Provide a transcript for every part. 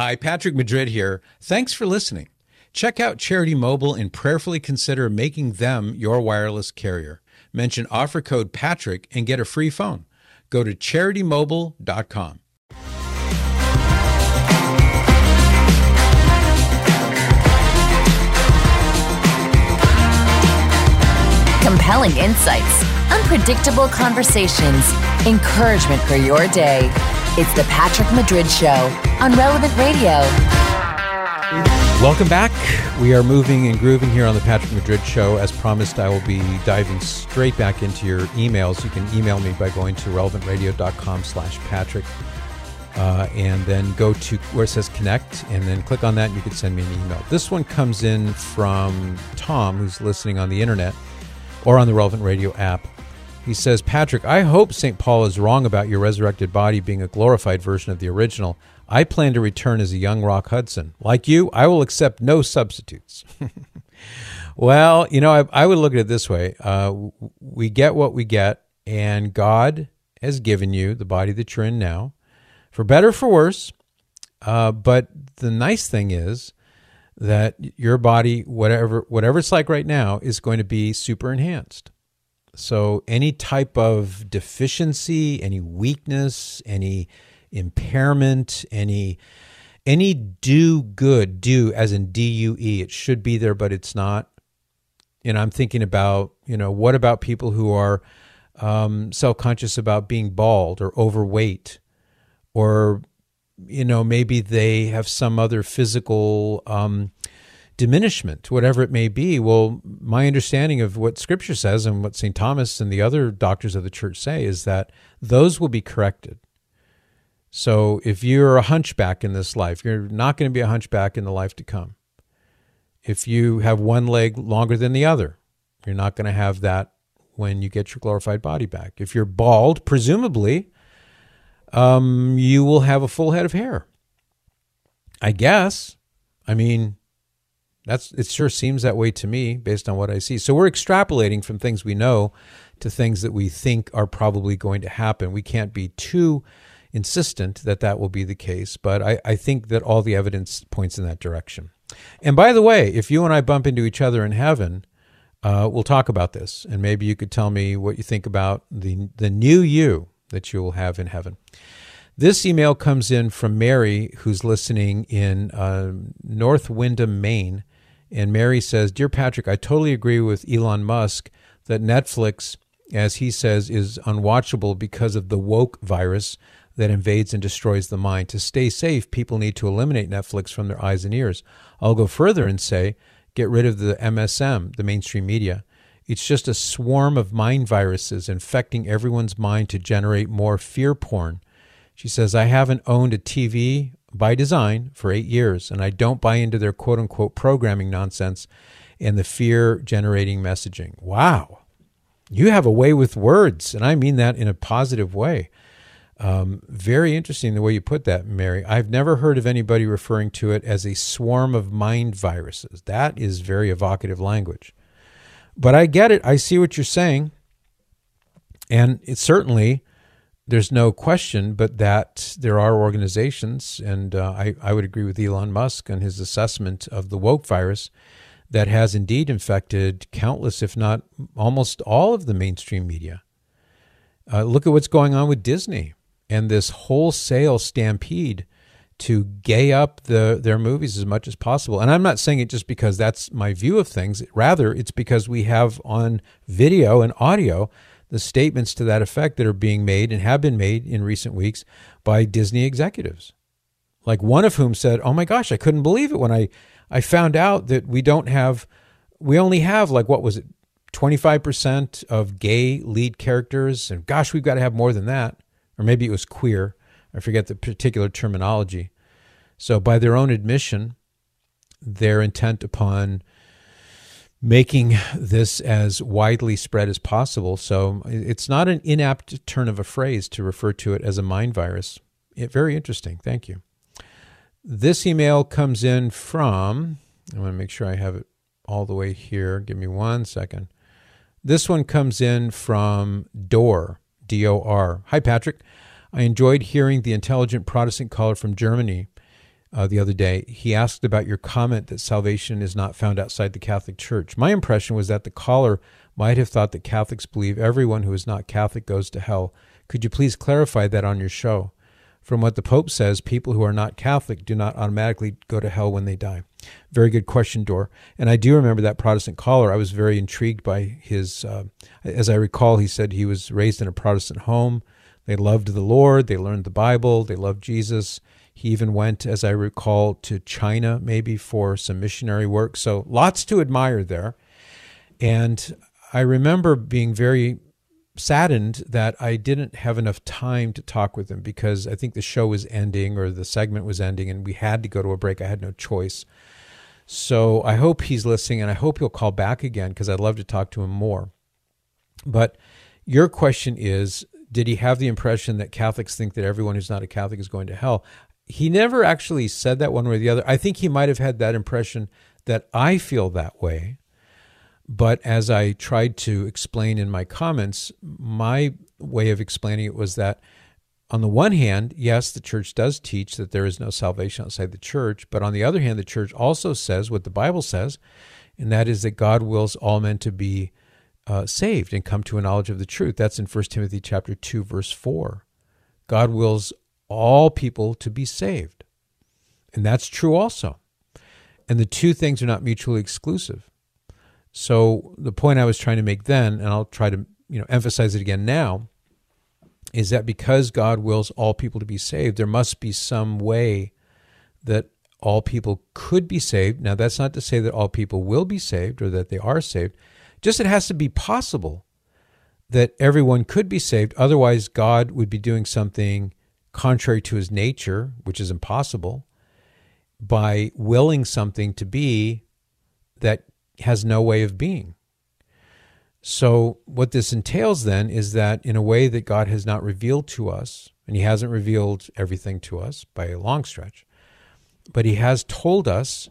Hi, Patrick Madrid here. Thanks for listening. Check out Charity Mobile and prayerfully consider making them your wireless carrier. Mention offer code Patrick and get a free phone. Go to CharityMobile.com. Compelling insights, unpredictable conversations, encouragement for your day. It's the Patrick Madrid Show on Relevant Radio. Welcome back. We are moving and grooving here on the Patrick Madrid Show. As promised, I will be diving straight back into your emails. You can email me by going to relevantradio.com/Patrick and then go to where it says connect and then click on that and you can send me an email. This one comes in from Tom, who's listening on the internet or on the Relevant Radio app. He says, Patrick, I hope St. Paul is wrong about your resurrected body being a glorified version of the original. I plan to return as a young Rock Hudson. Like you, I will accept no substitutes. Well, you know, I would look at it this way. We get what we get, and God has given you the body that you're in now, for better or for worse. But the nice thing is that your body, whatever it's like right now, is going to be super enhanced. So any type of deficiency, any weakness, any impairment, any do as in D-U-E, it should be there, but it's not. You know, I'm thinking about, what about people who are self-conscious about being bald or overweight, or, maybe they have some other physical diminishment, whatever it may be. Well, my understanding of what Scripture says and what St. Thomas and the other doctors of the church say is that those will be corrected. So if you're a hunchback in this life, you're not going to be a hunchback in the life to come. If you have one leg longer than the other, you're not going to have that when you get your glorified body back. If you're bald, presumably, you will have a full head of hair. I guess. I mean, it sure seems that way to me based on what I see. So we're extrapolating from things we know to things that we think are probably going to happen. We can't be too insistent that will be the case, but I think that all the evidence points in that direction. And by the way, if you and I bump into each other in heaven, we'll talk about this, and maybe you could tell me what you think about the new you that you will have in heaven. This email comes in from Mary, who's listening in North Windham, Maine. And Mary says, Dear Patrick, I totally agree with Elon Musk that Netflix, as he says, is unwatchable because of the woke virus that invades and destroys the mind. To stay safe, people need to eliminate Netflix from their eyes and ears. I'll go further and say, get rid of the MSM, the mainstream media. It's just a swarm of mind viruses infecting everyone's mind to generate more fear porn. She says, I haven't owned a TV by design for 8 years, and I don't buy into their quote-unquote programming nonsense and the fear-generating messaging. Wow. You have a way with words, and I mean that in a positive way. Very interesting the way you put that, Mary. I've never heard of anybody referring to it as a swarm of mind viruses. That is very evocative language. But I get it. I see what you're saying. And it's certainly, there's no question but that there are organizations, and I would agree with Elon Musk and his assessment of the woke virus, that has indeed infected countless, if not almost all of the mainstream media. Look at what's going on with Disney and this wholesale stampede to gay up their movies as much as possible. And I'm not saying it just because that's my view of things. Rather, it's because we have on video and audio the statements to that effect that are being made and have been made in recent weeks by Disney executives. Like one of whom said, oh my gosh, I couldn't believe it when I found out that we only have like, what was it, 25% of gay lead characters. And gosh, we've got to have more than that. Or maybe it was queer. I forget the particular terminology. So by their own admission, they're intent upon making this as widely spread as possible. So it's not an inapt turn of a phrase to refer to it as a mind virus. Very interesting. Thank you. This email comes in from, I want to make sure I have it all the way here. Give me 1 second. This one comes in from Dor, D-O-R. Hi, Patrick. I enjoyed hearing the intelligent Protestant caller from Germany the other day. He asked about your comment that salvation is not found outside the Catholic Church. My impression was that the caller might have thought that Catholics believe everyone who is not Catholic goes to hell. Could you please clarify that on your show? From what the Pope says, people who are not Catholic do not automatically go to hell when they die. Very good question, Dor. And I do remember that Protestant caller. I was very intrigued by his, as I recall, he said he was raised in a Protestant home. They loved the Lord. They learned the Bible. They loved Jesus. He even went, as I recall, to China maybe for some missionary work. So lots to admire there. And I remember being very saddened that I didn't have enough time to talk with him because I think the show was ending or the segment was ending and we had to go to a break. I had no choice. So I hope he's listening and I hope he'll call back again because I'd love to talk to him more. But your question is, did he have the impression that Catholics think that everyone who's not a Catholic is going to hell? He never actually said that one way or the other. I think he might have had that impression that I feel that way. But as I tried to explain in my comments, my way of explaining it was that on the one hand, yes, the church does teach that there is no salvation outside the church. But on the other hand, the church also says what the Bible says, and that is that God wills all men to be saved and come to a knowledge of the truth. That's in 1 Timothy chapter 2, verse 4. God wills all people to be saved. And that's true also. And the two things are not mutually exclusive. So the point I was trying to make then, and I'll try to emphasize it again now, is that because God wills all people to be saved, there must be some way that all people could be saved. Now, that's not to say that all people will be saved or that they are saved. Just it has to be possible that everyone could be saved. Otherwise, God would be doing something contrary to his nature, which is impossible, by willing something to be that has no way of being. So what this entails then is that in a way that God has not revealed to us, and he hasn't revealed everything to us by a long stretch, but he has told us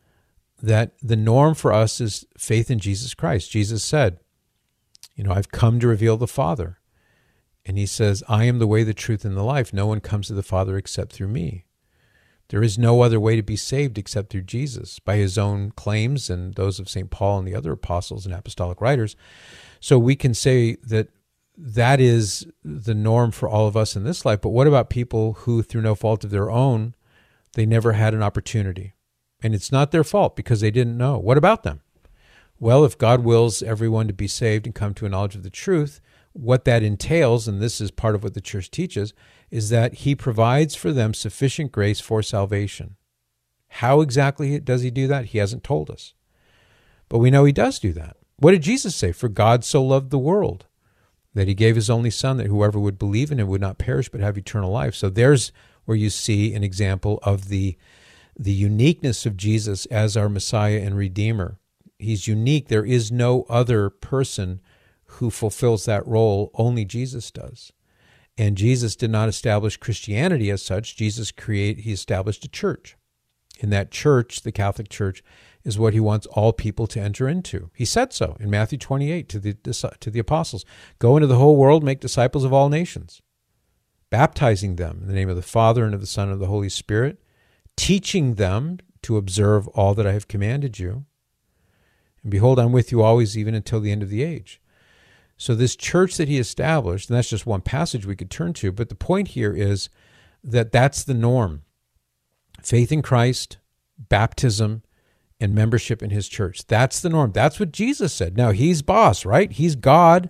that the norm for us is faith in Jesus Christ. Jesus said, I've come to reveal the Father. And he says, I am the way, the truth, and the life. No one comes to the Father except through me. There is no other way to be saved except through Jesus, by his own claims and those of St. Paul and the other apostles and apostolic writers. So we can say that that is the norm for all of us in this life. But what about people who, through no fault of their own, they never had an opportunity? And it's not their fault because they didn't know. What about them? Well, if God wills everyone to be saved and come to a knowledge of the truth, what that entails, and this is part of what the church teaches, is that he provides for them sufficient grace for salvation. How exactly does he do that? He hasn't told us. But we know he does do that. What did Jesus say? For God so loved the world that he gave his only Son, that whoever would believe in him would not perish but have eternal life. So there's where you see an example of the uniqueness of Jesus as our Messiah and Redeemer. He's unique. There is no other person who fulfills that role. Only Jesus does. And Jesus did not establish Christianity as such. He established a church. In that church, the Catholic Church, is what he wants all people to enter into. He said so in Matthew 28 to the apostles. Go into the whole world, make disciples of all nations, baptizing them in the name of the Father and of the Son and of the Holy Spirit, teaching them to observe all that I have commanded you. And behold, I'm with you always, even until the end of the age. So this church that he established, and that's just one passage we could turn to, but the point here is that that's the norm. Faith in Christ, baptism, and membership in his church. That's the norm. That's what Jesus said. Now, he's boss, right? He's God.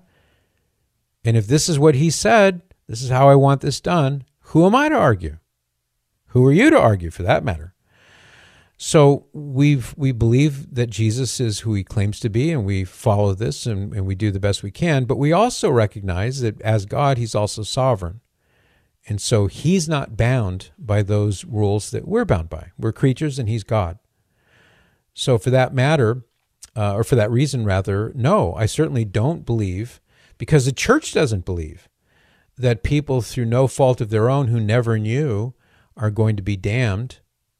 And if this is what he said, this is how I want this done, who am I to argue? Who are you to argue, for that matter? So we believe that Jesus is who he claims to be, and we follow this, and we do the best we can. But we also recognize that as God, he's also sovereign. And so he's not bound by those rules that we're bound by. We're creatures, and he's God. So for that matter, or for that reason rather, no, I certainly don't believe, because the church doesn't believe, that people through no fault of their own who never knew are going to be damned.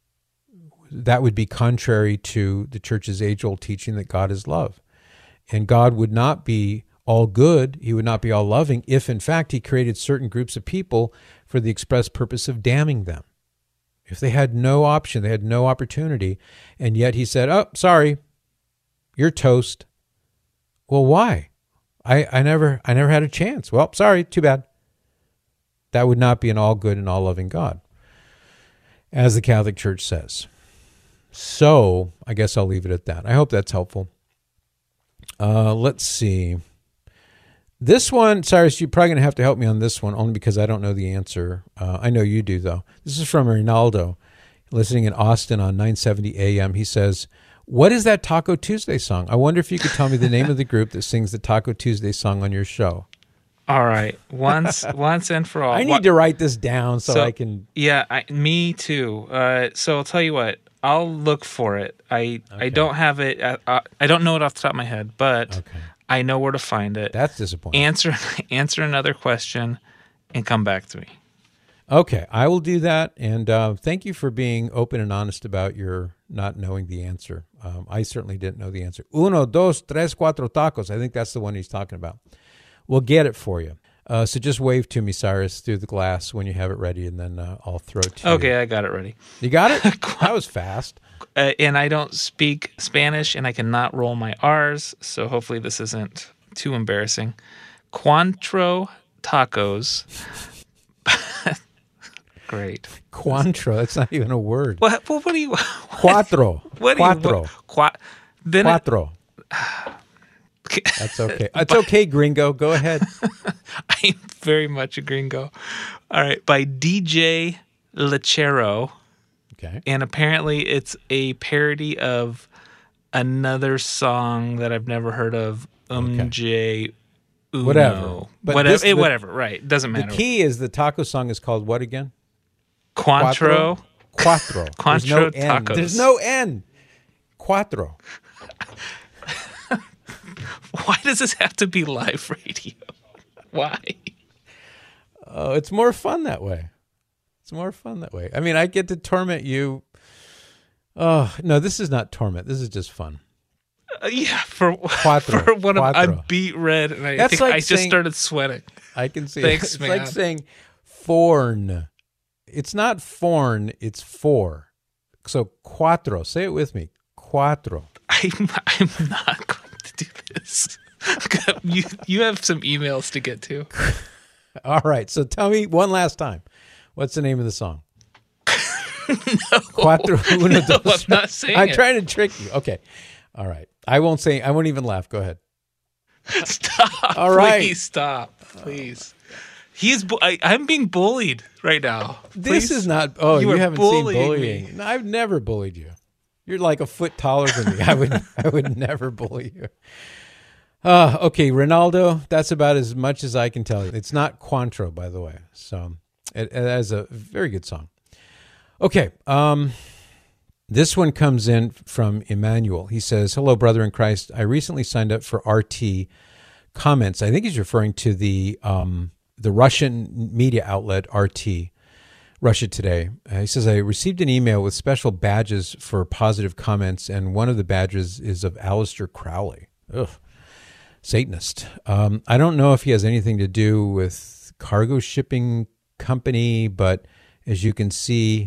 That would be contrary to the church's age-old teaching that God is love. And God would not be all good, he would not be all loving, if in fact he created certain groups of people for the express purpose of damning them. If they had no option, they had no opportunity, and yet he said, "Oh, sorry, you're toast." Well, why? I never had a chance. Well, sorry, too bad. That would not be an all good and all loving God, as the Catholic Church says. So I guess I'll leave it at that. I hope that's helpful. Let's see. This one, Cyrus, you're probably going to have to help me on this one, only because I don't know the answer. I know you do, though. This is from Ronaldo, listening in Austin on 970 AM. He says, "What is that Taco Tuesday song? I wonder if you could tell me the name of the group that sings the Taco Tuesday song on your show." All right, once and for all. I need to write this down so I can. Yeah, me too. So I'll tell you what. I'll look for it. I don't have it. I don't know it off the top of my head, but I know where to find it. That's disappointing. Answer another question, and come back to me. Okay, I will do that. And thank you for being open and honest about your not knowing the answer. I certainly didn't know the answer. 1, 2, 3, 4 tacos. I think that's the one he's talking about. We'll get it for you. So just wave to me, Cyrus, through the glass when you have it ready, and then I'll throw it to you. Okay, I got it ready. You got it? That was fast. And I don't speak Spanish, and I cannot roll my R's, so hopefully this isn't too embarrassing. Cuatro tacos. Great. Cuatro. That's not even a word. What do you... Cuatro. What do Cuatro. Cuatro. That's okay. It's okay, gringo. Go ahead. I'm very much a gringo. All right. By DJ Lechero. Okay. And apparently it's a parody of another song that I've never heard of. J. Uno. Whatever. But whatever. Right. Doesn't matter. The key is the taco song is called what again? Cuatro. Cuatro. Cuatro tacos. There's no N. Cuatro. Why does this have to be live radio? Why? Oh, it's more fun that way. I mean, I get to torment you. Oh, no, this is not torment. This is just fun. Yeah, for Cuatro. one of I'm beat red, and I think I just started sweating. I can see Thanks, it. man. It's like saying forn. It's not forn, it's four. So cuatro. Say it with me. Cuatro. I'm not going to do this. You have some emails to get to. All right. So tell me one last time. What's the name of the song? No. Cuatro, uno, dos. I'm not saying I'm it. trying to trick you. Okay. All right. I won't even laugh. Go ahead. Stop. All right. Please stop. Please. I'm being bullied right now. This Please. is not. Oh, you haven't seen bullying. Me. No, I've never bullied you. You're like a foot taller than me. I would never bully you. Okay, Ronaldo. That's about as much as I can tell you. It's not Cuatro, by the way. So it has a very good song. Okay. This one comes in from Emmanuel. He says, "Hello, brother in Christ. I recently signed up for RT Comments." I think he's referring to the Russian media outlet RT, Russia Today. He says, "I received an email with special badges for positive comments, and one of the badges is of Aleister Crowley. Ugh, Satanist. I don't know if he has anything to do with cargo shipping company, but as you can see,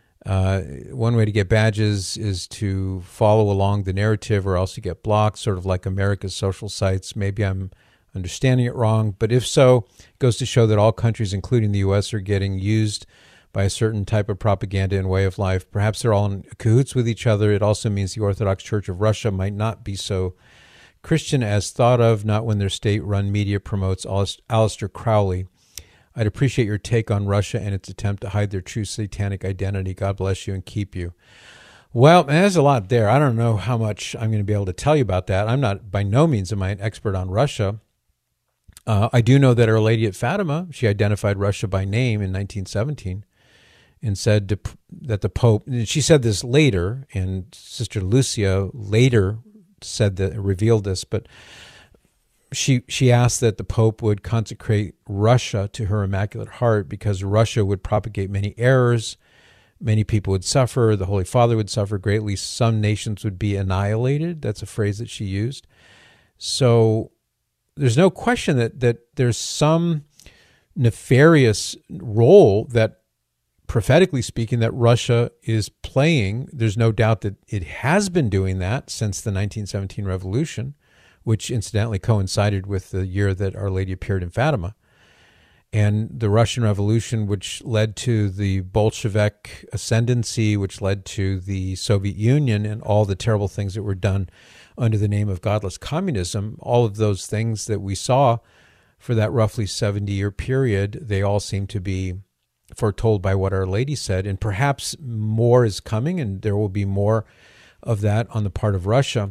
one way to get badges is to follow along the narrative, or else you get blocked, sort of like America's social sites. Maybe I'm understanding it wrong, but if so, it goes to show that all countries, including the U.S., are getting used by a certain type of propaganda and way of life. Perhaps they're all in cahoots with each other. It also means the Orthodox Church of Russia might not be so Christian as thought of, not when their state-run media promotes Aleister Crowley. I'd appreciate your take on Russia and its attempt to hide their true satanic identity. God bless you and keep you." Well, there's a lot there. I don't know how much I'm going to be able to tell you about that. I'm not, by no means am I an expert on Russia. I do know that Our Lady at Fatima, she identified Russia by name in 1917 and said that the Pope, and she said this later, and Sister Lucia later revealed this, but she asked that the Pope would consecrate Russia to her Immaculate Heart because Russia would propagate many errors, many people would suffer, the Holy Father would suffer greatly, some nations would be annihilated. That's a phrase that she used. So there's no question that there's some nefarious role that prophetically speaking, that Russia is playing. There's no doubt that it has been doing that since the 1917 revolution, which incidentally coincided with the year that Our Lady appeared in Fatima. And the Russian Revolution, which led to the Bolshevik ascendancy, which led to the Soviet Union and all the terrible things that were done under the name of godless communism, all of those things that we saw for that roughly 70-year period, they all seem to be foretold by what Our Lady said. And perhaps more is coming, and there will be more of that on the part of Russia.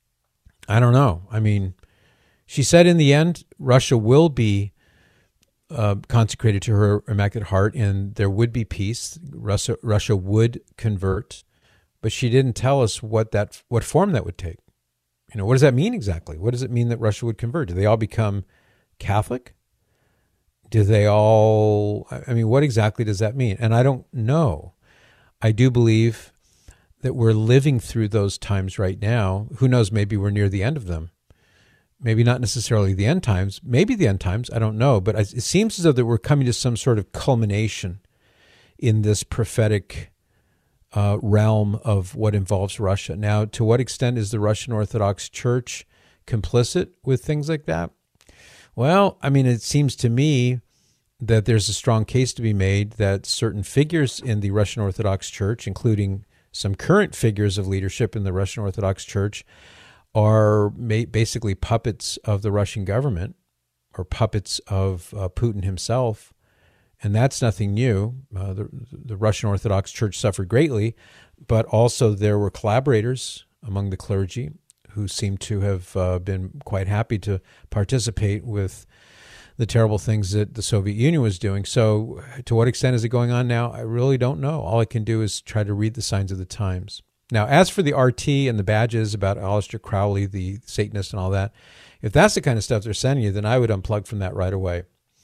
I don't know. I mean, she said in the end, Russia will be consecrated to her Immaculate Heart, and there would be peace. Russia would convert, but she didn't tell us what form that would take. You know, what does that mean exactly? What does it mean that Russia would convert? Do they all become Catholic? Do they all? I mean, what exactly does that mean? And I don't know. I do believe that we're living through those times right now. Who knows? Maybe we're near the end of them. Maybe not necessarily the end times, maybe the end times, I don't know. But it seems as though that we're coming to some sort of culmination in this prophetic realm of what involves Russia. Now, to what extent is the Russian Orthodox Church complicit with things like that? Well, I mean, it seems to me that there's a strong case to be made that certain figures in the Russian Orthodox Church, including some current figures of leadership in the Russian Orthodox Church, are basically puppets of the Russian government or puppets of Putin himself. And that's nothing new. The Russian Orthodox Church suffered greatly, but also there were collaborators among the clergy who seem to have been quite happy to participate with the terrible things that the Soviet Union was doing. So to what extent is it going on now? I really don't know. All I can do is try to read the signs of the times. Now, as for the RT and the badges about Aleister Crowley, the Satanist and all that, if that's the kind of stuff they're sending you, then I would unplug from that right away.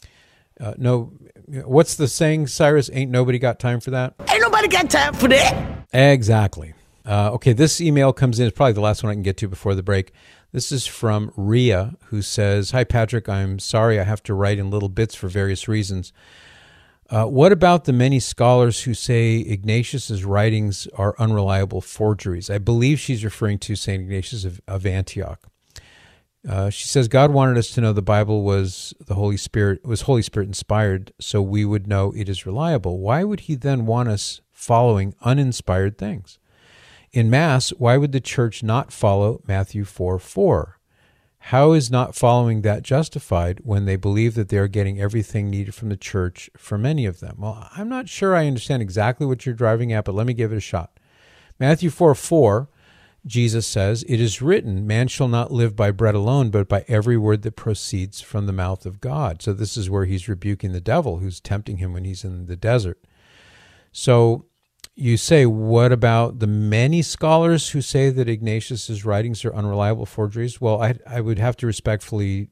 No, what's the saying, Cyrus? Ain't nobody got time for that? Ain't nobody got time for that. Exactly. Okay, this email comes in. It's probably the last one I can get to before the break. This is from Ria, who says, "Hi, Patrick. I'm sorry I have to write in little bits for various reasons. What about the many scholars who say Ignatius's writings are unreliable forgeries?" I believe she's referring to St. Ignatius of Antioch. She says, "God wanted us to know the Bible was Holy Spirit inspired, so we would know it is reliable. Why would he then want us following uninspired things? In Mass, why would the Church not follow Matthew 4:4? How is not following that justified when they believe that they are getting everything needed from the Church for many of them?" Well, I'm not sure I understand exactly what you're driving at, but let me give it a shot. Matthew 4:4, Jesus says, "It is written, man shall not live by bread alone, but by every word that proceeds from the mouth of God." So this is where he's rebuking the devil who's tempting him when he's in the desert. So you say, what about the many scholars who say that Ignatius's writings are unreliable forgeries? Well, I would have to respectfully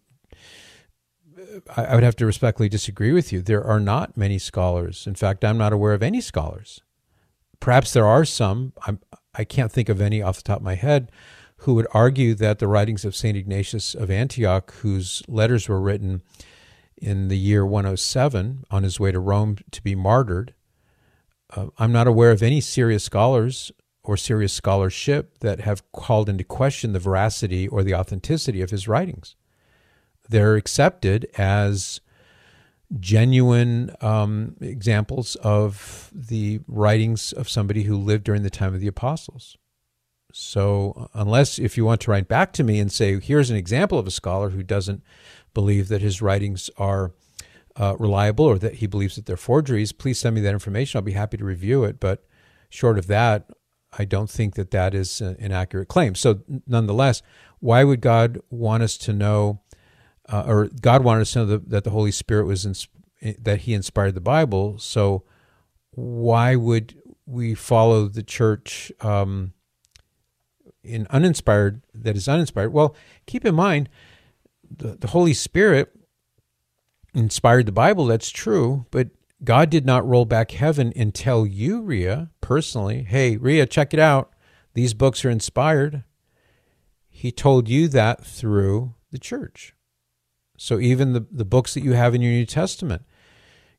disagree with you. There are not many scholars. In fact, I'm not aware of any scholars. Perhaps there are some. I can't think of any off the top of my head who would argue that the writings of St. Ignatius of Antioch, whose letters were written in the year 107 on his way to Rome to be martyred, I'm not aware of any serious scholars or serious scholarship that have called into question the veracity or the authenticity of his writings. They're accepted as genuine examples of the writings of somebody who lived during the time of the apostles. So if you want to write back to me and say, here's an example of a scholar who doesn't believe that his writings are reliable or that he believes that they're forgeries, please send me that information. I'll be happy to review it. But short of that, I don't think that that is an accurate claim. So nonetheless, why would God want us to know, or God wanted us to know that the Holy Spirit that he inspired the Bible? So why would we follow the church that is uninspired? Well, keep in mind, the Holy Spirit inspired the Bible, that's true, but God did not roll back heaven and tell you, Ria, personally, hey, Ria, check it out. These books are inspired. He told you that through the church. So even the books that you have in your New Testament,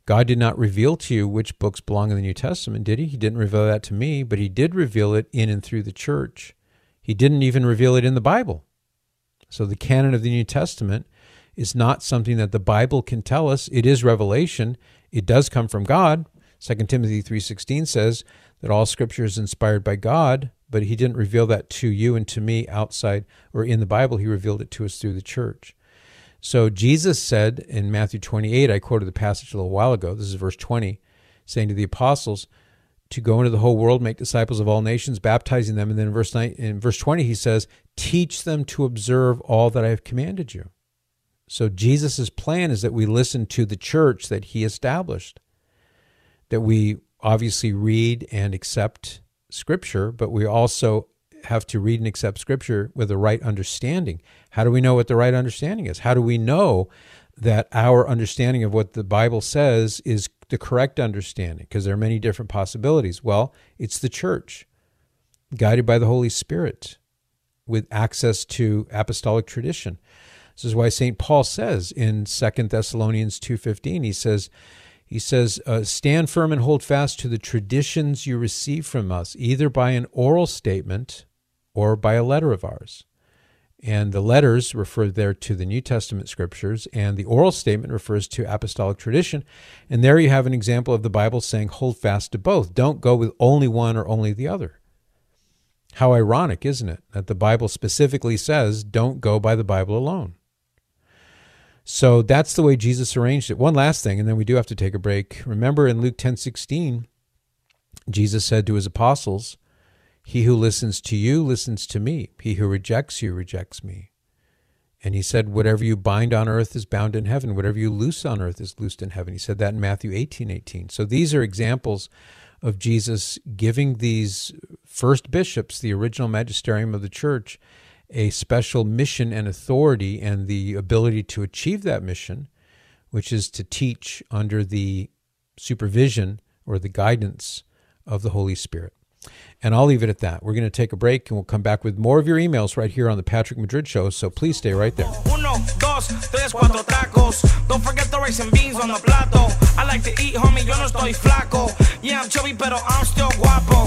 God did not reveal to you which books belong in the New Testament, did he? He didn't reveal that to me, but he did reveal it in and through the church. He didn't even reveal it in the Bible. So the canon of the New Testament is not something that the Bible can tell us. It is revelation. It does come from God. 2 Timothy 3:16 says that all Scripture is inspired by God, but he didn't reveal that to you and to me outside or in the Bible. He revealed it to us through the church. So Jesus said in Matthew 28, I quoted the passage a little while ago, this is verse 20, saying to the apostles to go into the whole world, make disciples of all nations, baptizing them. And then in verse 20, he says, teach them to observe all that I have commanded you. So Jesus' plan is that we listen to the church that he established, that we obviously read and accept Scripture, but we also have to read and accept Scripture with the right understanding. How do we know what the right understanding is? How do we know that our understanding of what the Bible says is the correct understanding? Because there are many different possibilities. Well, it's the church, guided by the Holy Spirit, with access to apostolic tradition. This is why St. Paul says in 2 Thessalonians 2:15, he says, stand firm and hold fast to the traditions you receive from us, either by an oral statement or by a letter of ours. And the letters refer there to the New Testament Scriptures, and the oral statement refers to apostolic tradition. And there you have an example of the Bible saying, hold fast to both. Don't go with only one or only the other. How ironic, isn't it, that the Bible specifically says, don't go by the Bible alone. So that's the way Jesus arranged it. One last thing, and then we do have to take a break. Remember in Luke 10:16, Jesus said to his apostles, he who listens to you listens to me. He who rejects you rejects me. And he said, whatever you bind on earth is bound in heaven. Whatever you loose on earth is loosed in heaven. He said that in Matthew 18:18. So these are examples of Jesus giving these first bishops, the original magisterium of the church, a special mission and authority and the ability to achieve that mission, which is to teach under the supervision or the guidance of the Holy Spirit. And I'll leave it at that. We're going to take a break, and we'll come back with more of your emails right here on the Patrick Madrid Show, so please stay right there. Uno, dos, tres, cuatro tacos. Don't forget the rice and beans on the plato. I like to eat, homie, yo no estoy flaco. Yeah, I'm chubby, pero I'm still guapo.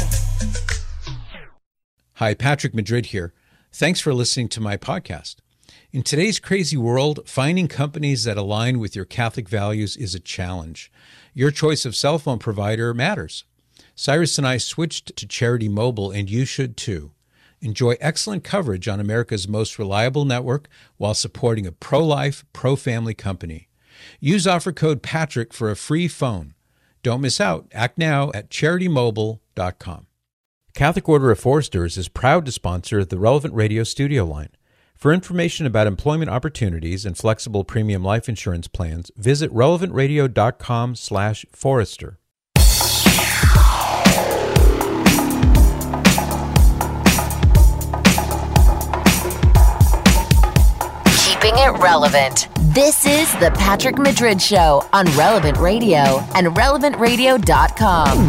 Hi, Patrick Madrid here. Thanks for listening to my podcast. In today's crazy world, finding companies that align with your Catholic values is a challenge. Your choice of cell phone provider matters. Cyrus and I switched to Charity Mobile, and you should too. Enjoy excellent coverage on America's most reliable network while supporting a pro-life, pro-family company. Use offer code PATRICK for a free phone. Don't miss out. Act now at CharityMobile.com. Catholic Order of Foresters is proud to sponsor the Relevant Radio studio line. For information about employment opportunities and flexible premium life insurance plans, visit relevantradio.com/forester. Keeping it relevant. This is the Patrick Madrid Show on Relevant Radio and relevantradio.com.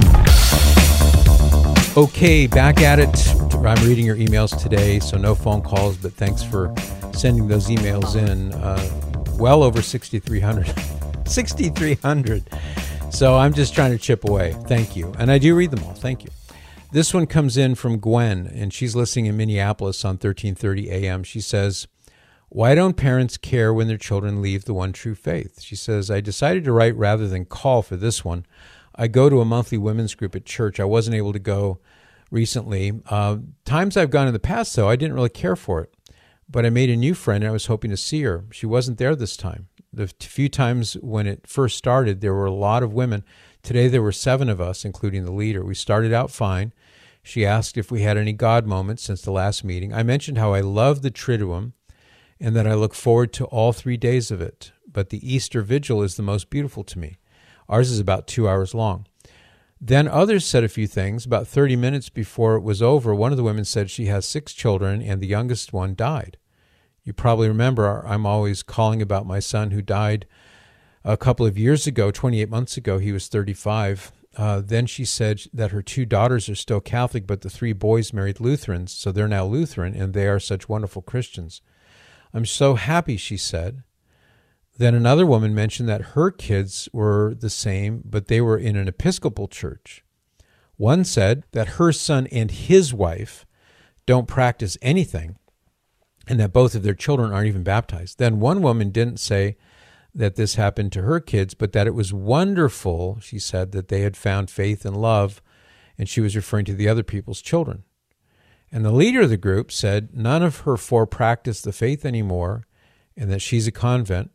Okay, back at it. I'm reading your emails today, so no phone calls, but thanks for sending those emails in. Well over 6,300. 6,300. So I'm just trying to chip away. Thank you. And I do read them all. Thank you. This one comes in from Gwen, and she's listening in Minneapolis on 1330 AM. She says, why don't parents care when their children leave the one true faith? She says, I decided to write rather than call for this one. I go to a monthly women's group at church. I wasn't able to go recently. Times I've gone in the past, though, I didn't really care for it. But I made a new friend, and I was hoping to see her. She wasn't there this time. The few times when it first started, there were a lot of women. Today, there were 7 of us, including the leader. We started out fine. She asked if we had any God moments since the last meeting. I mentioned how I love the Triduum and that I look forward to all 3 days of it. But the Easter Vigil is the most beautiful to me. Ours is about 2 hours long. Then others said a few things. About 30 minutes before it was over, one of the women said she has 6 children and the youngest one died. You probably remember I'm always calling about my son who died a couple of years ago, 28 months ago. He was 35. Then she said that her 2 daughters are still Catholic, but the 3 boys married Lutherans, so they're now Lutheran, and they are such wonderful Christians. I'm so happy, she said, Then another woman mentioned that her kids were the same, but they were in an Episcopal church. One said that her son and his wife don't practice anything, and that both of their children aren't even baptized. Then one woman didn't say that this happened to her kids, but that it was wonderful, she said, that they had found faith and love, and she was referring to the other people's children. And the leader of the group said none of her 4 practiced the faith anymore, and that she's a convert.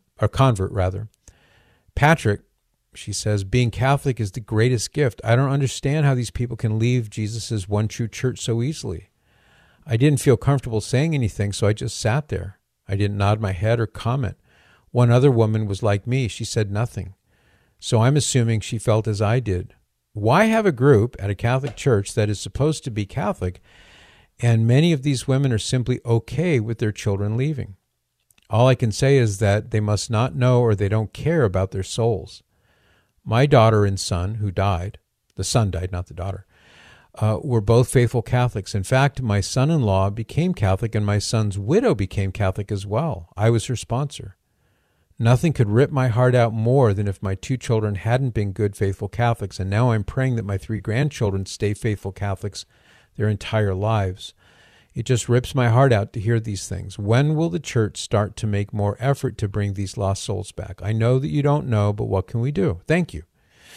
Patrick, she says, being Catholic is the greatest gift. I don't understand how these people can leave Jesus' one true church so easily. I didn't feel comfortable saying anything, so I just sat there. I didn't nod my head or comment. One other woman was like me. She said nothing. So I'm assuming she felt as I did. Why have a group at a Catholic church that is supposed to be Catholic, and many of these women are simply okay with their children leaving? All I can say is that they must not know or they don't care about their souls. My daughter and son, who died, the son died, not the daughter, were both faithful Catholics. In fact, my son-in-law became Catholic and my son's widow became Catholic as well. I was her sponsor. Nothing could rip my heart out more than if my 2 children hadn't been good, faithful Catholics, and now I'm praying that my 3 grandchildren stay faithful Catholics their entire lives. It just rips my heart out to hear these things. When will the church start to make more effort to bring these lost souls back? I know that you don't know, but what can we do? Thank you.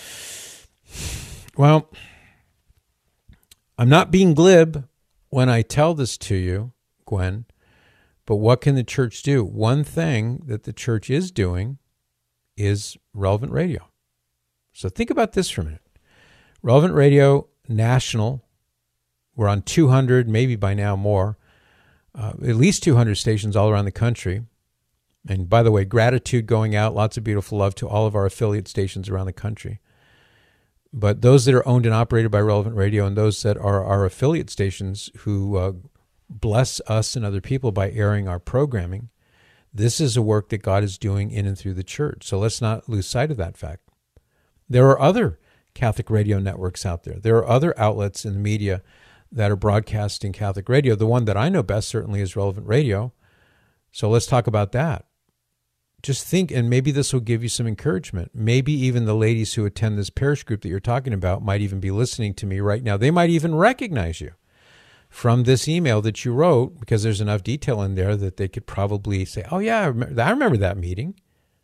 Well, I'm not being glib when I tell this to you, Gwen, but what can the church do? One thing that the church is doing is Relevant Radio. So think about this for a minute. Relevant Radio National, we're on 200, maybe by now more, at least 200 stations all around the country. And by the way, gratitude going out, lots of beautiful love to all of our affiliate stations around the country. But those that are owned and operated by Relevant Radio and those that are our affiliate stations who bless us and other people by airing our programming, this is a work that God is doing in and through the church. So let's not lose sight of that fact. There are other Catholic radio networks out there. There are other outlets in the media that are broadcasting Catholic radio. The one that I know best certainly is Relevant Radio. So let's talk about that. Just think, and maybe this will give you some encouragement. Maybe even the ladies who attend this parish group that you're talking about might even be listening to me right now. They might even recognize you from this email that you wrote, because there's enough detail in there that they could probably say, oh yeah, I remember that meeting.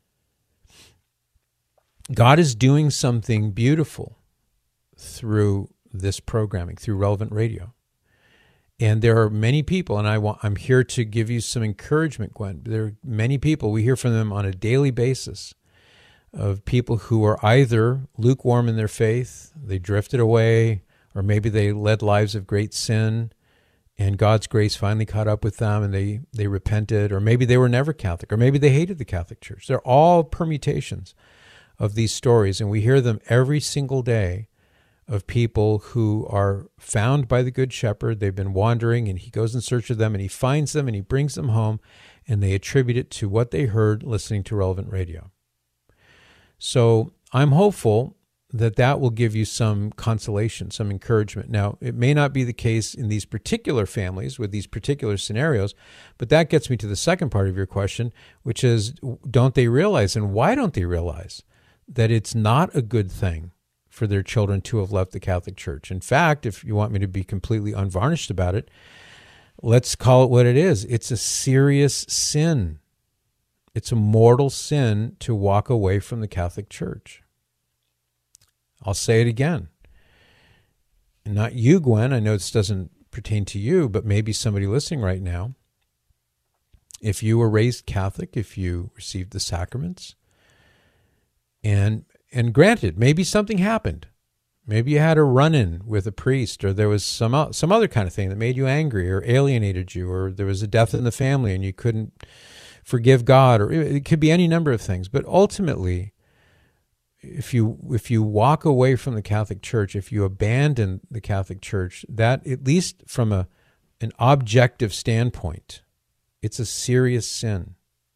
God is doing something beautiful through this programming, through Relevant Radio. And there are many people, and I'm here to give you some encouragement, Gwen. There are many people, we hear from them on a daily basis, of people who are either lukewarm in their faith, they drifted away, or maybe they led lives of great sin, and God's grace finally caught up with them, and they repented, or maybe they were never Catholic, or maybe they hated the Catholic Church. They're all permutations of these stories, and we hear them every single day, of people who are found by the Good Shepherd. They've been wandering, and he goes in search of them, and he finds them, and he brings them home, and they attribute it to what they heard listening to Relevant Radio. So I'm hopeful that that will give you some consolation, some encouragement. Now, it may not be the case in these particular families with these particular scenarios, but that gets me to the second part of your question, which is, don't they realize, and why don't they realize, that it's not a good thing for their children to have left the Catholic Church? In fact, if you want me to be completely unvarnished about it, let's call it what it is. It's a serious sin. It's a mortal sin to walk away from the Catholic Church. I'll say it again. And not you, Gwen. I know this doesn't pertain to you, but maybe somebody listening right now. If you were raised Catholic, if you received the sacraments, and granted, maybe something happened. Maybe you had a run-in with a priest, or there was some other kind of thing that made you angry or alienated you, or there was a death in the family and you couldn't forgive God, or it could be any number of things. But ultimately, if you walk away from the Catholic Church, if you abandon the Catholic Church, that, at least from an objective standpoint, it's a serious sin.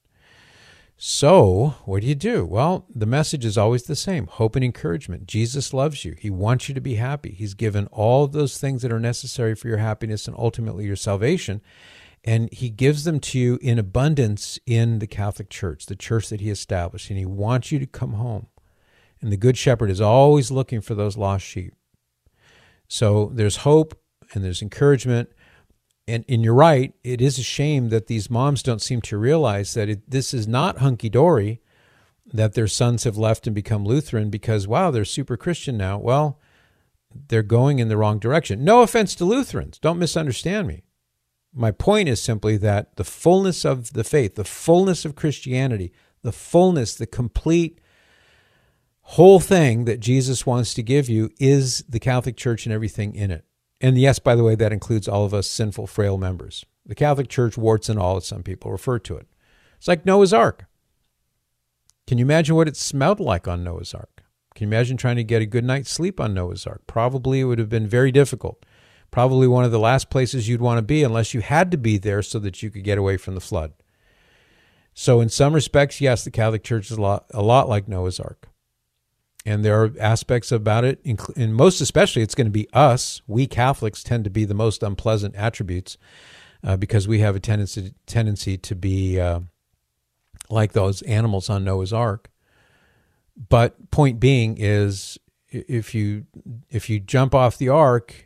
So what do? Well, the message is always the same: hope and encouragement. Jesus loves you. He wants you to be happy. He's given all of those things that are necessary for your happiness and ultimately your salvation. And he gives them to you in abundance in the Catholic Church, the church that he established. And he wants you to come home. And the Good Shepherd is always looking for those lost sheep. So there's hope and there's encouragement. And you're right, it is a shame that these moms don't seem to realize that this is not hunky-dory, that their sons have left and become Lutheran because, wow, they're super Christian now. Well, they're going in the wrong direction. No offense to Lutherans. Don't misunderstand me. My point is simply that the fullness of the faith, the fullness of Christianity, the fullness, the complete whole thing that Jesus wants to give you is the Catholic Church and everything in it. And yes, by the way, that includes all of us sinful, frail members. The Catholic Church, warts and all, as some people refer to it. It's like Noah's Ark. Can you imagine what it smelled like on Noah's Ark? Can you imagine trying to get a good night's sleep on Noah's Ark? Probably it would have been very difficult. Probably one of the last places you'd want to be unless you had to be there so that you could get away from the flood. So in some respects, yes, the Catholic Church is a lot like Noah's Ark. And there are aspects about it, and most especially it's going to be us. We Catholics tend to be the most unpleasant attributes because we have a tendency to be like those animals on Noah's Ark. But point being is, if you jump off the ark,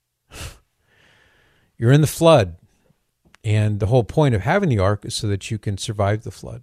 you're in the flood. And the whole point of having the ark is so that you can survive the flood.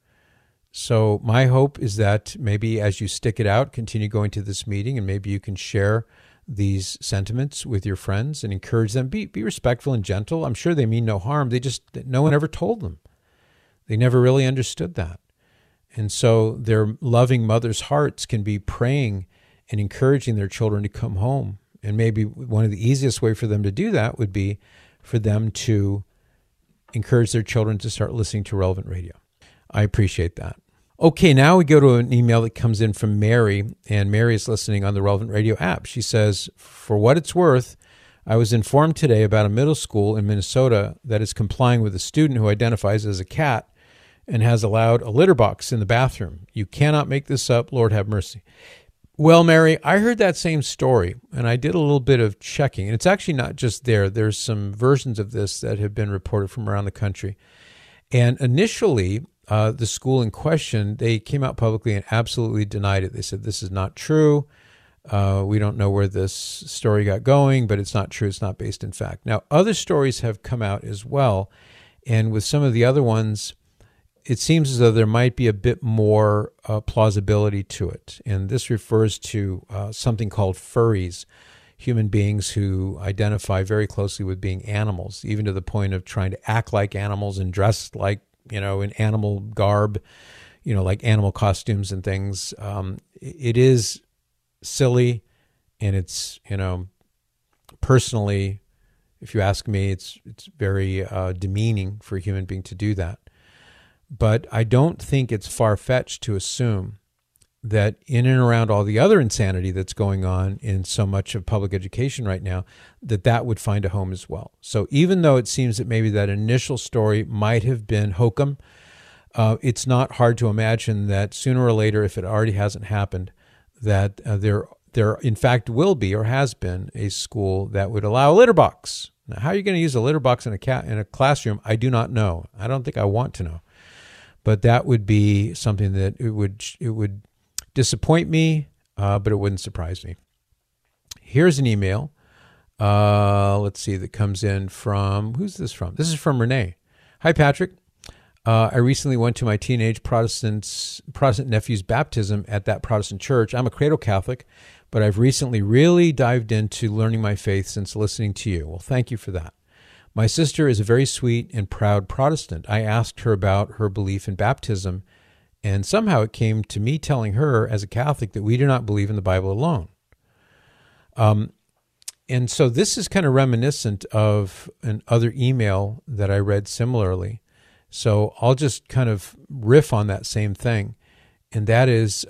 So my hope is that maybe as you stick it out, continue going to this meeting, and maybe you can share these sentiments with your friends and encourage them. Be respectful and gentle. I'm sure they mean no harm. No one ever told them. They never really understood that. And so their loving mothers' hearts can be praying and encouraging their children to come home. And maybe one of the easiest way for them to do that would be for them to encourage their children to start listening to Relevant Radio. I appreciate that. Okay, now we go to an email that comes in from Mary, and Mary is listening on the Relevant Radio app. She says, for what it's worth, I was informed today about a middle school in Minnesota that is complying with a student who identifies as a cat and has allowed a litter box in the bathroom. You cannot make this up. Lord have mercy. Well, Mary, I heard that same story, and I did a little bit of checking. And it's actually not just there. There's some versions of this that have been reported from around the country. And initially, the school in question, they came out publicly and absolutely denied it. They said, this is not true. We don't know where this story got going, but it's not true. It's not based in fact. Now, other stories have come out as well. And with some of the other ones, it seems as though there might be a bit more plausibility to it. And this refers to something called furries, human beings who identify very closely with being animals, even to the point of trying to act like animals and dress like, in animal garb, like animal costumes and things. It is silly, and it's, personally, if you ask me, it's very demeaning for a human being to do that. But I don't think it's far-fetched to assume that in and around all the other insanity that's going on in so much of public education right now, that would find a home as well. So even though it seems that maybe that initial story might have been hokum, it's not hard to imagine that sooner or later, if it already hasn't happened, that there in fact will be or has been a school that would allow a litter box. Now, how are you going to use a litter box in a classroom? I do not know. I don't think I want to know. But that would be something that it would disappoint me, but it wouldn't surprise me. Here's an email. Let's see, that comes in from, who's this from? This is from Renee. Hi, Patrick. I recently went to my teenage Protestant nephew's baptism at that Protestant church. I'm a cradle Catholic, but I've recently really dived into learning my faith since listening to you. Well, thank you for that. My sister is a very sweet and proud Protestant. I asked her about her belief in baptism, and somehow it came to me telling her as a Catholic that we do not believe in the Bible alone. And so this is kind of reminiscent of an other email that I read similarly. So I'll just kind of riff on that same thing. And that is,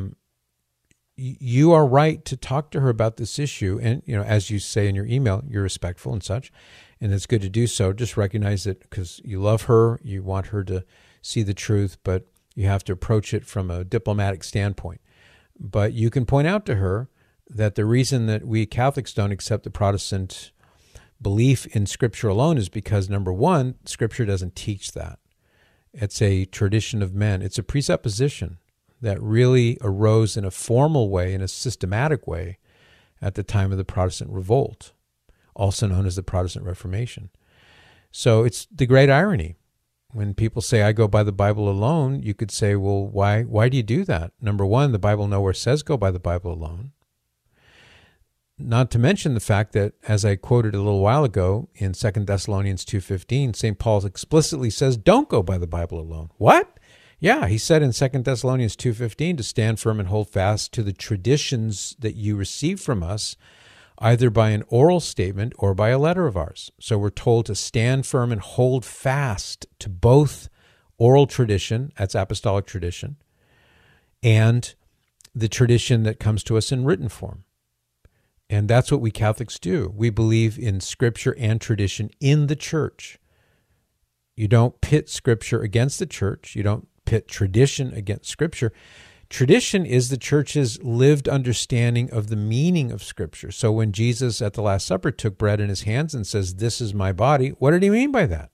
you are right to talk to her about this issue. And, as you say in your email, you're respectful and such. And it's good to do so. Just recognize that because you love her, you want her to see the truth, but you have to approach it from a diplomatic standpoint. But you can point out to her that the reason that we Catholics don't accept the Protestant belief in Scripture alone is because, number one, Scripture doesn't teach that. It's a tradition of men. It's a presupposition that really arose in a formal way, in a systematic way, at the time of the Protestant Revolt, also known as the Protestant Reformation. So it's the great irony. When people say, I go by the Bible alone, you could say, well, why do you do that? Number one, the Bible nowhere says go by the Bible alone. Not to mention the fact that, as I quoted a little while ago in 2 Thessalonians 2:15, St. Paul explicitly says, don't go by the Bible alone. What? Yeah, he said in 2 Thessalonians 2:15 to stand firm and hold fast to the traditions that you receive from us, either by an oral statement or by a letter of ours. So we're told to stand firm and hold fast to both oral tradition, that's apostolic tradition, and the tradition that comes to us in written form. And that's what we Catholics do. We believe in Scripture and tradition in the church. You don't pit Scripture against the church. You don't pit tradition against Scripture. Tradition is the church's lived understanding of the meaning of Scripture. So when Jesus at the Last Supper took bread in his hands and says, this is my body, what did he mean by that?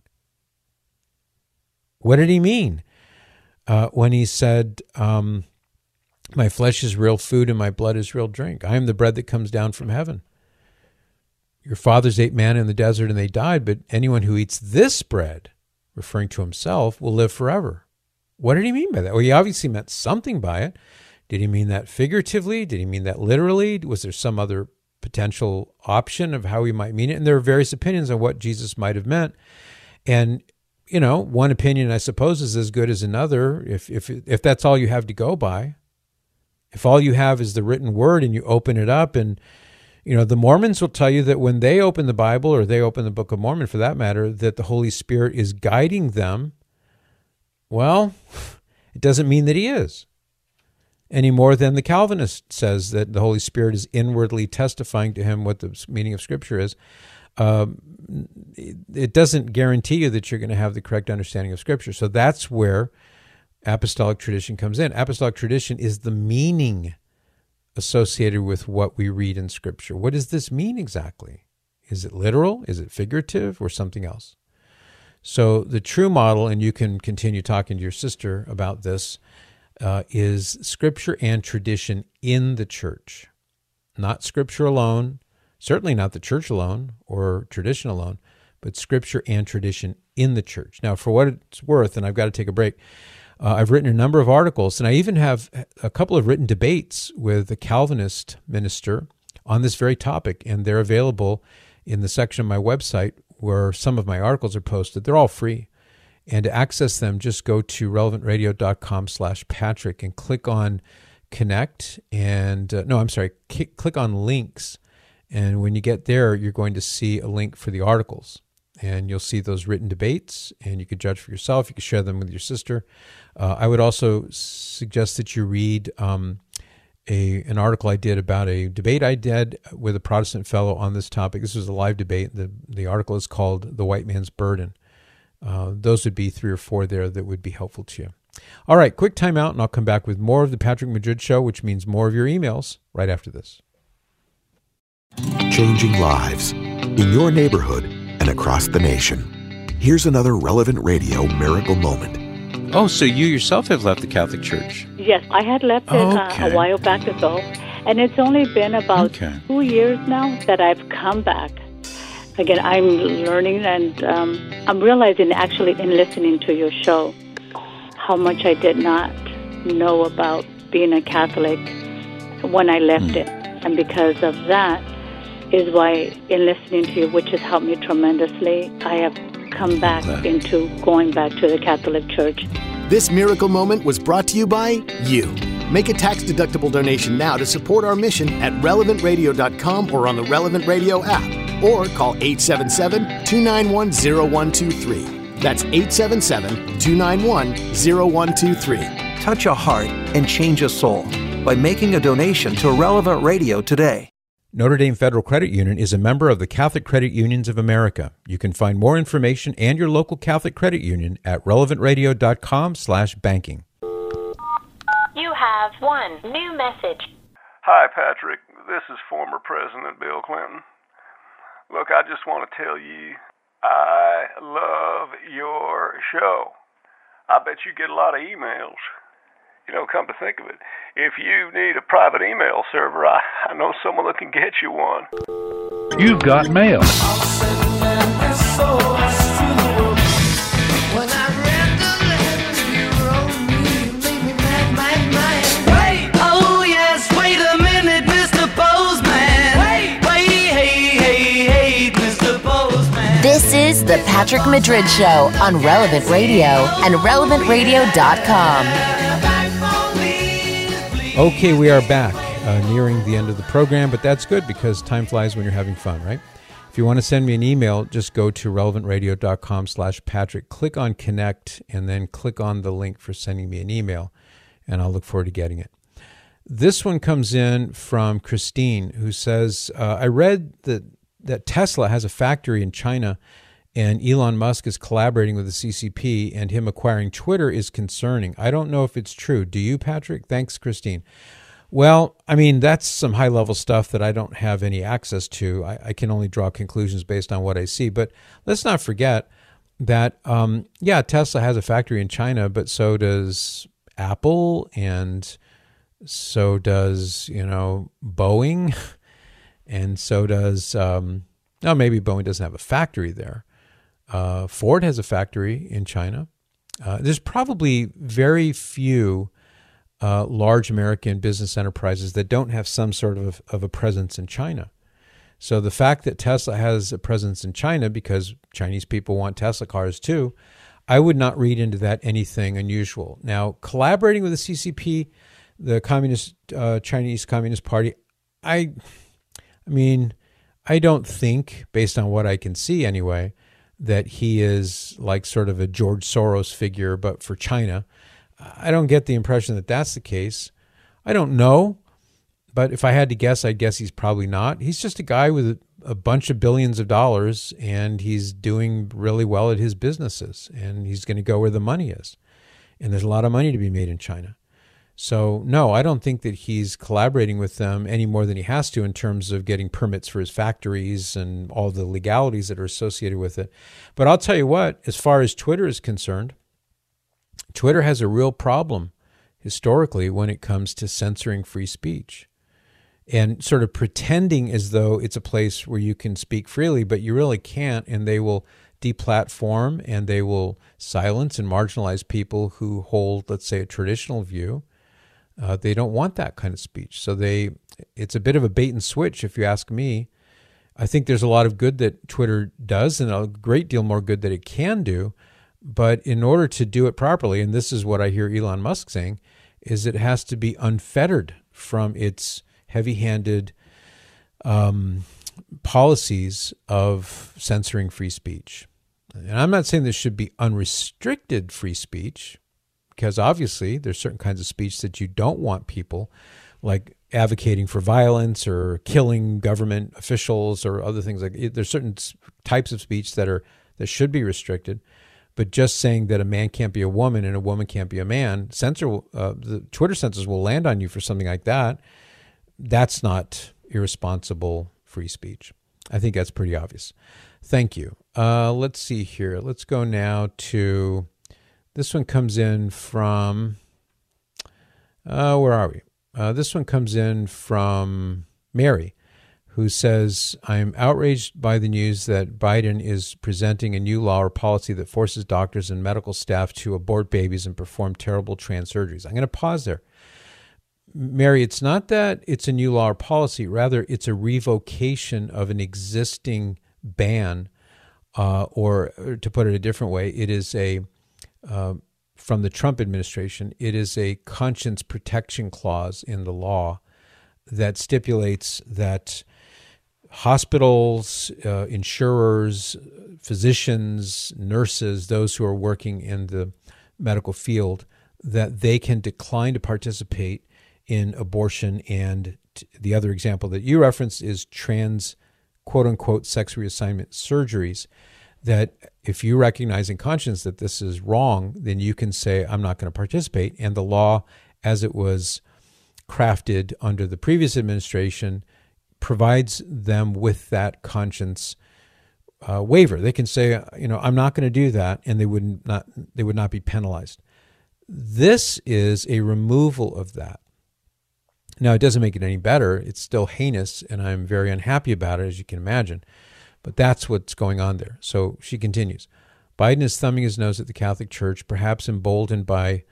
What did he mean when he said, my flesh is real food and my blood is real drink? I am the bread that comes down from heaven. Your fathers ate manna in the desert and they died, but anyone who eats this bread, referring to himself, will live forever. What did he mean by that? Well, he obviously meant something by it. Did he mean that figuratively? Did he mean that literally? Was there some other potential option of how he might mean it? And there are various opinions on what Jesus might have meant. And, you know, one opinion, I suppose, is as good as another if that's all you have to go by. If all you have is the written word and you open it up, and, you know, the Mormons will tell you that when they open the Bible, or they open the Book of Mormon for that matter, that the Holy Spirit is guiding them. Well, it doesn't mean that he is, any more than the Calvinist says that the Holy Spirit is inwardly testifying to him what the meaning of Scripture is. It doesn't guarantee you that you're going to have the correct understanding of Scripture. So that's where apostolic tradition comes in. Apostolic tradition is the meaning associated with what we read in Scripture. What does this mean exactly? Is it literal? Is it figurative, or something else? So the true model, and you can continue talking to your sister about this, is Scripture and tradition in the church. Not Scripture alone, certainly not the church alone or tradition alone, but Scripture and tradition in the church. Now, for what it's worth, and I've got to take a break, I've written a number of articles, and I even have a couple of written debates with a Calvinist minister on this very topic, and they're available in the section of my website where some of my articles are posted. They're all free. And to access them, just go to relevantradio.com/Patrick and click on Connect, and click on Links. And when you get there, you're going to see a link for the articles. And you'll see those written debates, and you could judge for yourself. You could share them with your sister. I would also suggest that you read an article I did about a debate I did with a Protestant fellow on this topic. This was a live debate. The article is called The White Man's Burden. Those would be 3 or 4 there that would be helpful to you. All right, quick time out, and I'll come back with more of the Patrick Madrid Show, which means more of your emails right after this. Changing lives in your neighborhood and across the nation. Here's another Relevant Radio miracle moment. Oh, so you yourself have left the Catholic Church? Yes, I had left it a while back ago, and it's only been about 2 years now that I've come back. Again, I'm learning, and I'm realizing actually in listening to your show how much I did not know about being a Catholic when I left it. And because of that is why in listening to you, which has helped me tremendously, I have come back into going back to the Catholic Church. This miracle moment was brought to you by you. Make a tax-deductible donation now to support our mission at relevantradio.com or on the Relevant Radio app, or call 877-291-0123. That's 877-291-0123. Touch a heart and change a soul by making a donation to Relevant Radio today. Notre Dame Federal Credit Union is a member of the Catholic Credit Unions of America. You can find more information and your local Catholic credit union at relevantradio.com/banking. You have one new message. Hi, Patrick. This is former President Bill Clinton. Look, I just want to tell you, I love your show. I bet you get a lot of emails. You know, come to think of it, if you need a private email server, I know someone that can get you one. You've got mail. This is the Patrick Madrid Show on Relevant Radio and RelevantRadio.com. Okay, we are back, nearing the end of the program, but that's good because time flies when you're having fun, right? If you want to send me an email, just go to relevantradio.com/Patrick, click on Connect, and then click on the link for sending me an email, and I'll look forward to getting it. This one comes in from Christine, who says, I read that Tesla has a factory in China and Elon Musk is collaborating with the CCP, and him acquiring Twitter is concerning. I don't know if it's true. Do you, Patrick? Thanks, Christine. Well, I mean, that's some high-level stuff that I don't have any access to. I can only draw conclusions based on what I see. But let's not forget that, Tesla has a factory in China, but so does Apple, and so does, Boeing, and so does, maybe Boeing doesn't have a factory there. Ford has a factory in China. There's probably very few large American business enterprises that don't have some sort of a presence in China. So the fact that Tesla has a presence in China because Chinese people want Tesla cars too, I would not read into that anything unusual. Now, collaborating with the CCP, the Chinese Communist Party, I don't think, based on what I can see anyway, that he is like sort of a George Soros figure, but for China. I don't get the impression that that's the case. I don't know, but if I had to guess, I'd guess he's probably not. He's just a guy with a bunch of billions of dollars, and he's doing really well at his businesses, and he's going to go where the money is. And there's a lot of money to be made in China. So, no, I don't think that he's collaborating with them any more than he has to in terms of getting permits for his factories and all the legalities that are associated with it. But I'll tell you what, as far as Twitter is concerned, Twitter has a real problem historically when it comes to censoring free speech and sort of pretending as though it's a place where you can speak freely, but you really can't, and they will deplatform and they will silence and marginalize people who hold, let's say, a traditional view. They don't want that kind of speech. So it's a bit of a bait and switch, if you ask me. I think there's a lot of good that Twitter does and a great deal more good that it can do. But in order to do it properly, and this is what I hear Elon Musk saying, is it has to be unfettered from its heavy-handed policies of censoring free speech. And I'm not saying there should be unrestricted free speech, because obviously there's certain kinds of speech that you don't want people like advocating for violence or killing government officials or other things like it. There's certain types of speech that should be restricted, but just saying that a man can't be a woman and a woman can't be a man, the Twitter censors will land on you for something like that. That's not irresponsible free speech. I think that's pretty obvious. Thank you. Let's see here. Let's go now to... This one comes in from, where are we? This one comes in from Mary, who says, I'm outraged by the news that Biden is presenting a new law or policy that forces doctors and medical staff to abort babies and perform terrible trans surgeries. I'm going to pause there. Mary, it's not that it's a new law or policy. Rather, it's a revocation of an existing ban, or to put it a different way, it is from the Trump administration, it is a conscience protection clause in the law that stipulates that hospitals, insurers, physicians, nurses, those who are working in the medical field, that they can decline to participate in abortion. And the other example that you referenced is trans, quote-unquote, sex reassignment surgeries, that if you recognize in conscience that this is wrong, then you can say, I'm not going to participate. And the law, as it was crafted under the previous administration, provides them with that conscience waver. They can say, I'm not going to do that, and they would not be penalized. This is a removal of that. Now, it doesn't make it any better. It's still heinous, and I'm very unhappy about it, as you can imagine. But that's what's going on there. So she continues. Biden is thumbing his nose at the Catholic Church, perhaps emboldened by,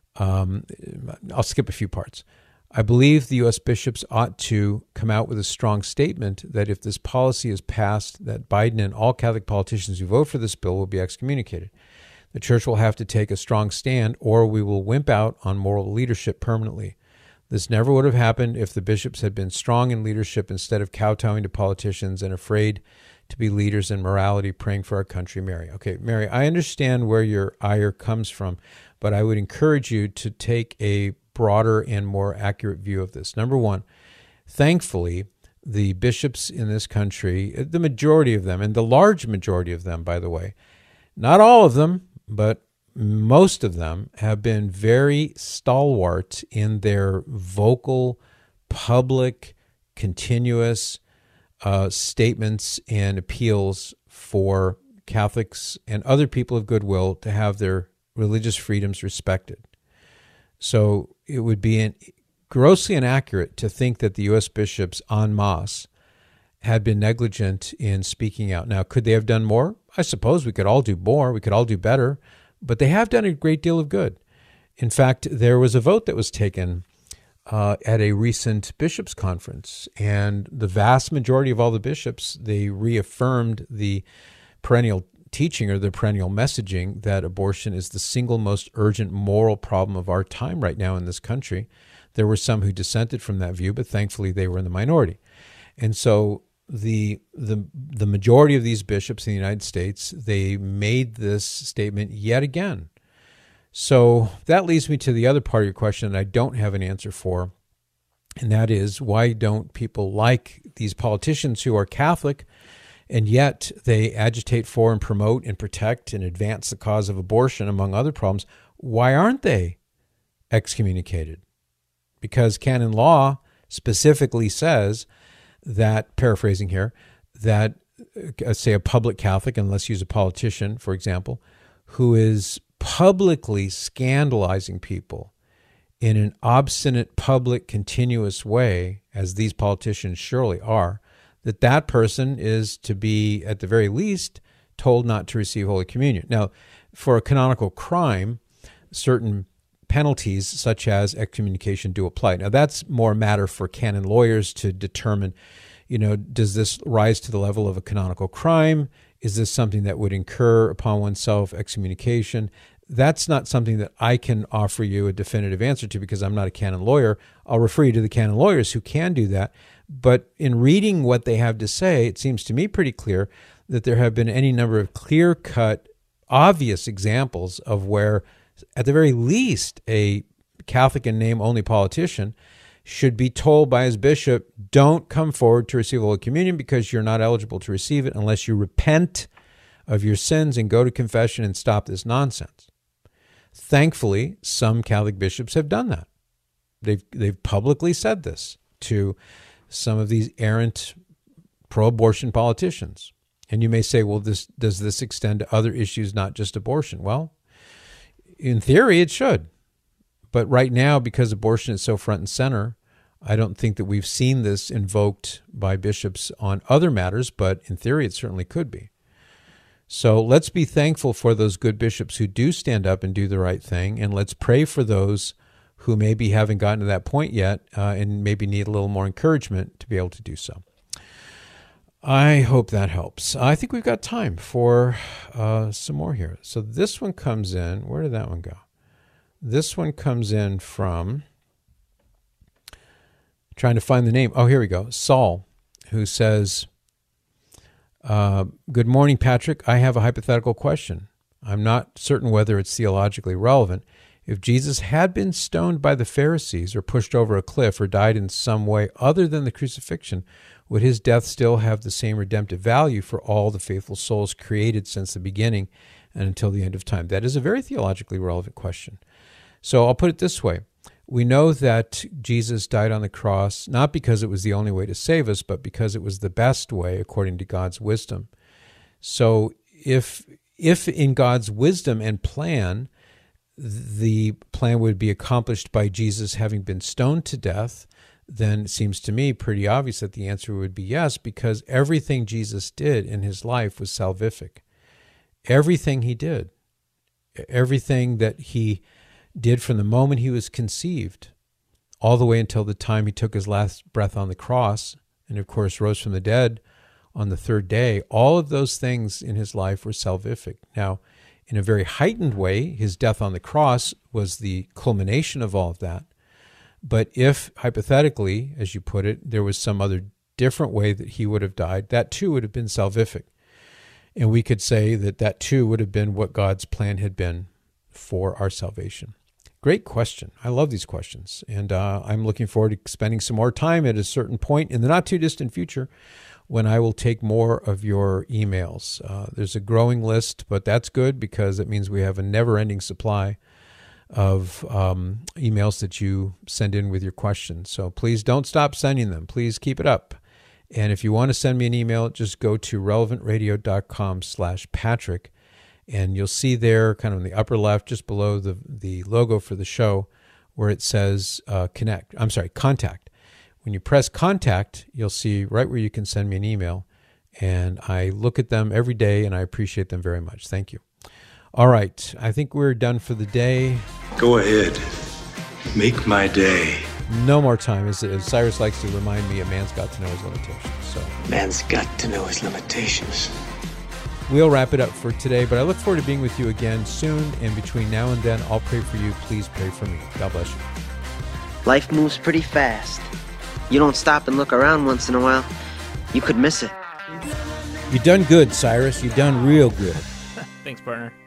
I'll skip a few parts. I believe the U.S. bishops ought to come out with a strong statement that if this policy is passed, that Biden and all Catholic politicians who vote for this bill will be excommunicated. The church will have to take a strong stand, or we will wimp out on moral leadership permanently. This never would have happened if the bishops had been strong in leadership instead of kowtowing to politicians and afraid to be leaders in morality, praying for our country. Mary. Okay, Mary, I understand where your ire comes from, but I would encourage you to take a broader and more accurate view of this. Number one, thankfully, the bishops in this country, the majority of them, and the large majority of them, by the way, not all of them, but most of them have been very stalwart in their vocal, public, continuous statements and appeals for Catholics and other people of goodwill to have their religious freedoms respected. So it would be grossly inaccurate to think that the U.S. bishops en masse had been negligent in speaking out. Now, could they have done more? I suppose we could all do more. We could all do better. But they have done a great deal of good. In fact, there was a vote that was taken at a recent bishops' conference, and the vast majority of all the bishops, they reaffirmed the perennial teaching or the perennial messaging that abortion is the single most urgent moral problem of our time right now in this country. There were some who dissented from that view, but thankfully they were in the minority. And so the majority of these bishops in the United States, they made this statement yet again. So that leads me to the other part of your question that I don't have an answer for, and that is, why don't people like these politicians who are Catholic, and yet they agitate for and promote and protect and advance the cause of abortion, among other problems, why aren't they excommunicated? Because canon law specifically says that, paraphrasing here, that, say, a public Catholic, and let's use a politician, for example, who is publicly scandalizing people in an obstinate, public, continuous way, as these politicians surely are, that person is to be, at the very least, told not to receive Holy Communion. Now, for a canonical crime, certain penalties such as excommunication do apply. Now, that's more a matter for canon lawyers to determine, does this rise to the level of a canonical crime? Is this something that would incur upon oneself excommunication? That's not something that I can offer you a definitive answer to because I'm not a canon lawyer. I'll refer you to the canon lawyers who can do that. But in reading what they have to say, it seems to me pretty clear that there have been any number of clear-cut, obvious examples of where, at the very least, a Catholic in name-only politician should be told by his bishop, don't come forward to receive Holy Communion because you're not eligible to receive it unless you repent of your sins and go to confession and stop this nonsense. Thankfully, some Catholic bishops have done that. They've publicly said this to some of these errant pro-abortion politicians. And you may say, well, does this extend to other issues, not just abortion? Well, in theory, it should. But right now, because abortion is so front and center, I don't think that we've seen this invoked by bishops on other matters, but in theory, it certainly could be. So let's be thankful for those good bishops who do stand up and do the right thing, and let's pray for those who maybe haven't gotten to that point yet and maybe need a little more encouragement to be able to do so. I hope that helps. I think we've got time for some more here. So this one comes in. Where did that one go? This one comes in from, trying to find the name. Oh, here we go. Saul, who says, good morning, Patrick. I have a hypothetical question. I'm not certain whether it's theologically relevant. If Jesus had been stoned by the Pharisees or pushed over a cliff or died in some way other than the crucifixion, would his death still have the same redemptive value for all the faithful souls created since the beginning and until the end of time? That is a very theologically relevant question. So I'll put it this way. We know that Jesus died on the cross not because it was the only way to save us, but because it was the best way according to God's wisdom. So if in God's wisdom and plan, the plan would be accomplished by Jesus having been stoned to death, then it seems to me pretty obvious that the answer would be yes, because everything Jesus did in his life was salvific. Everything he did, everything that he did from the moment he was conceived all the way until the time he took his last breath on the cross, and of course rose from the dead on the third day, all of those things in his life were salvific. Now, in a very heightened way, his death on the cross was the culmination of all of that. But if, hypothetically, as you put it, there was some other different way that he would have died, that too would have been salvific. And we could say that that too would have been what God's plan had been for our salvation. Great question. I love these questions. And I'm looking forward to spending some more time at a certain point in the not-too-distant future when I will take more of your emails. There's a growing list, but that's good because it means we have a never-ending supply of emails that you send in with your questions. So please don't stop sending them. Please keep it up. And if you want to send me an email, just go to relevantradio.com/Patrick, and you'll see there kind of in the upper left, just below the logo for the show, where it says contact. When you press contact, you'll see right where you can send me an email. And I look at them every day, and I appreciate them very much. Thank you. All right, I think we're done for the day. Go ahead. Make my day. No more time. As Cyrus likes to remind me, a man's got to know his limitations. So man's got to know his limitations. We'll wrap it up for today, but I look forward to being with you again soon. And between now and then, I'll pray for you. Please pray for me. God bless you. Life moves pretty fast. You don't stop and look around once in a while, you could miss it. You done good, Cyrus. You done real good. Thanks, partner.